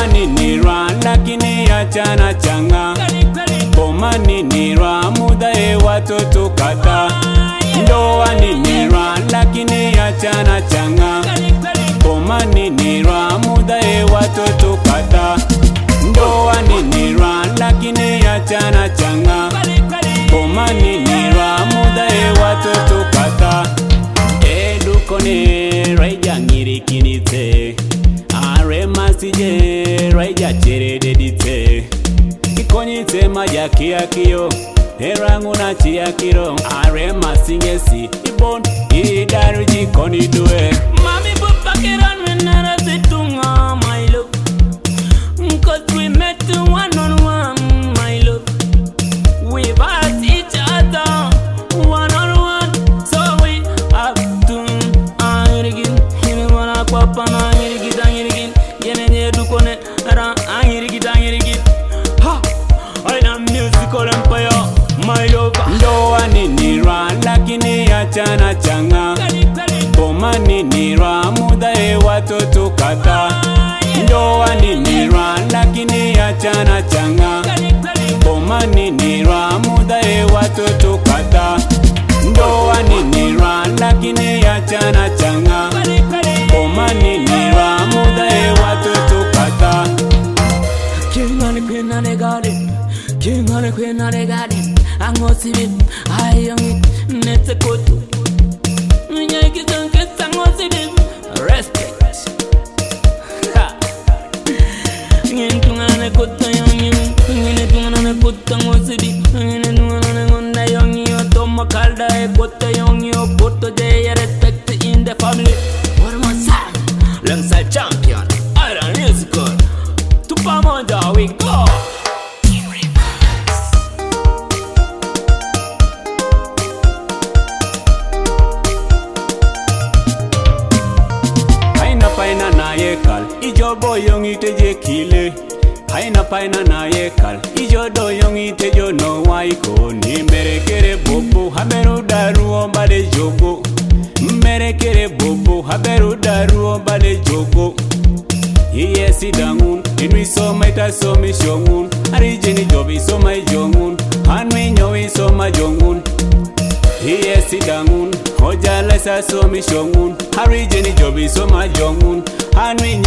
Ndoa ni nirwa lakini achana changa. Boma ni nirwa muda watoto kata. Ndoa ni nirwa lakini achana changa. Boma ni nirwa muda watoto kata. Ndoa ni nirwa lakini achana changa. Boma ni nirwa muda watoto kata. Edukone raija ngirikinite. Are masije raija cherededite. Ikonyite maja kiakio. Erangu na chiakiro. Are masingesi ibon idaruji konidue. Mami bupakiran menara situnga my love. Cause we met one on one my love. We've asked each other one on one. So we have to angirigin. Hiniwana papa na angirigin angirigin. Yenye dukone ra angirigin. Ha! I am musical empire my love. Ndoa ni nirwa lakini achana changa. Boma ni nirwa muda watoto kata. Ndoa ni nirwa lakini achana changa. Boma ni nirwa muda watoto kata. Ndoa ni nirwa lakini achana changa. Boma ni nirwa muda watoto kata. King on the queen on the garden. King on the queen on the garden. I'm gonna see it. I young it. Let's go to. Respect. Ha. Ngintungana kota young. Ngintungana kota ngosibi. Ngintungana ngonda young. Otoma kalda e kota young. Opoto de respect in the family. What am I saying? Alongside champion. Iron musical. Tupamoja we go. Paina na yekal, ijo boyong iteje kile. Haina paina na yekal, ijo doyong itejo no waiko. Ni merekere bobo, haberu daru ombale jogo. Merekere bobo, haberu daru ombale jogo. Iye sidangun, inwi soma ita somi shongun. Arijeni jobi soma jongun, hanwi nyowi soma jongun. Iye sidangun, hoja lesa somi shongun. Harijeni jobi soma jongun, hanwi